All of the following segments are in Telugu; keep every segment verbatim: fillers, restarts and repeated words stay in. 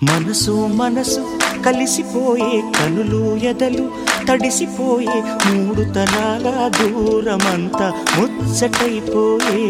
మనసు మనసు కలిసిపోయే కనులు ఎదలు తడిసిపోయే మూడు తరాల దూరమంతా ముచ్చటైపోయే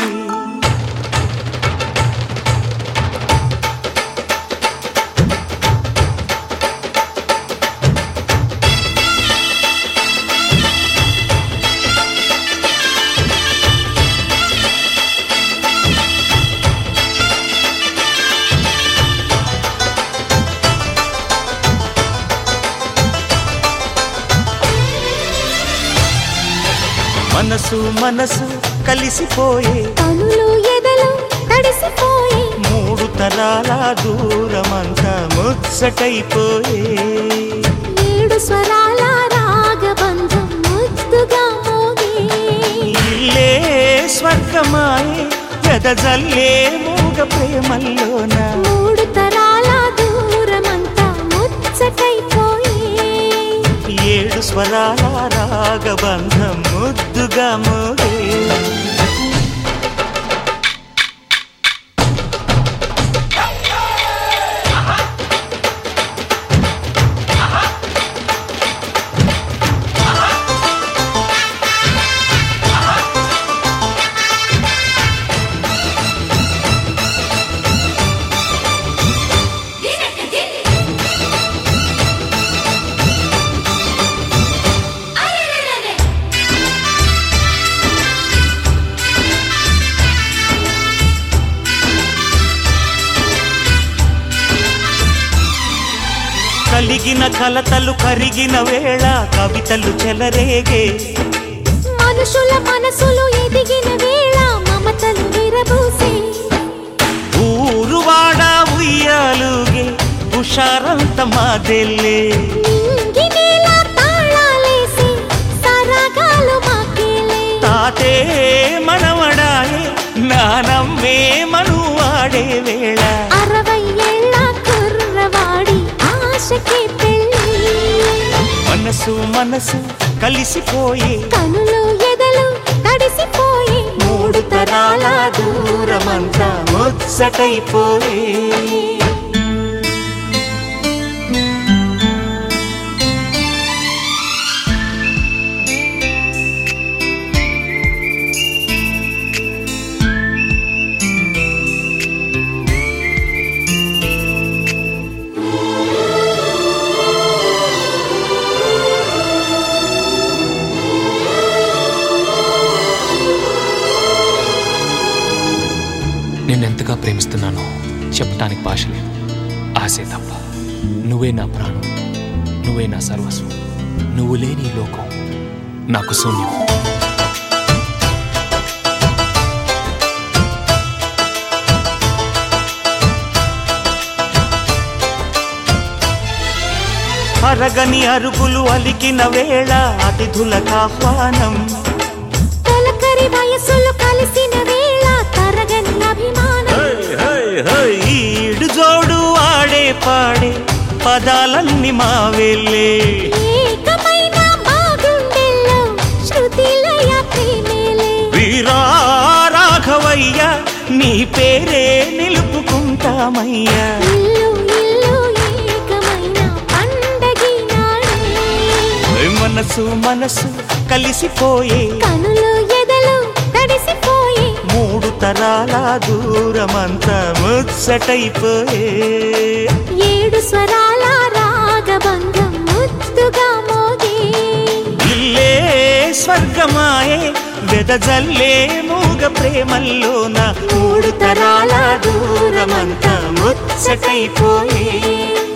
మనసు మనసు కలిసిపోయే కనులు ఎదలు తడిసిపోయే మూడు తరాల దూరమంతా ముచ్చటైపోయే ఏడు స్వరాల రాగబంధం ముద్దుగా మోగే ఇల్లే స్వర్గమాయే వెదజల్లే మూగ ప్రేమల్లోన మూడు తరాల దూరమంతా ముచ్చటైపోయే ఏడు స్వరాల రాగబంధం ముద్దుగా మోగే కలిగిన కలతలు కరిగిన వేళ కవితలు చెలరేగే మనుషుల మనసులు ఎదిగిన వేళ మమతలు విరబూసే ఊరువాడ ఉయ్యాలుగే హుషారంత మాదెల్లే నింగినేల తాళాలేసి సరాగాలు మాకేలే తాతే మనవడాయే నానమ్మే మనువాడే వేళ అరవై ఏళ్ళ కుర్రవాడి ఆశకి పెళ్ళి మనసు మనసు కలిసిపోయే కనులు ఎదలు తడిసిపోయే మూడు తరాల దూరమంతా ముచ్చటైపోయే నిన్నెంతగా ప్రేమిస్తున్నానో చెప్పటానికి భాష లేదు. ఆశే తప్ప. నువ్వే నా ప్రాణం, నువ్వే నా సర్వస్వం. నువ్వు లేని ఈ లోకం నాకు శూన్యం. అరగని అరుగులు అలికిన వేళ అతిథులకు ఆహ్వానం తొలకరి వయసులు కలిసిన వేళ తరగని అభిమానం ఈడు జోడు ఆడే పాడే పదాలన్నీ మా వెళ్ళే ఏకమైన మా గుండెల్లో శృతిలయ ప్రేమేలే వీరా రాఘవయ్య నీ పేరే నిలుపుకుంటామయ్యా ఇల్లు ఇల్లు ఏకమైన పండగి నాడే మనసు మనసు కలిసిపోయే కనులు ఎదలు తడిసిపోయే మూడు తరాల దూరమంతా ముచ్చటైపోయే ఏడు స్వరాల రాగబంధం ముద్దుగా మోగే ఇల్లే స్వర్గమాయే వెదజల్లే మూగ ప్రేమల్లోన మూడు తరాల దూరమంతా ముచ్చటైపోయే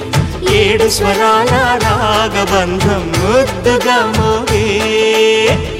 ఏడు స్వరాల రాగబంధం ముద్దుగా మోగే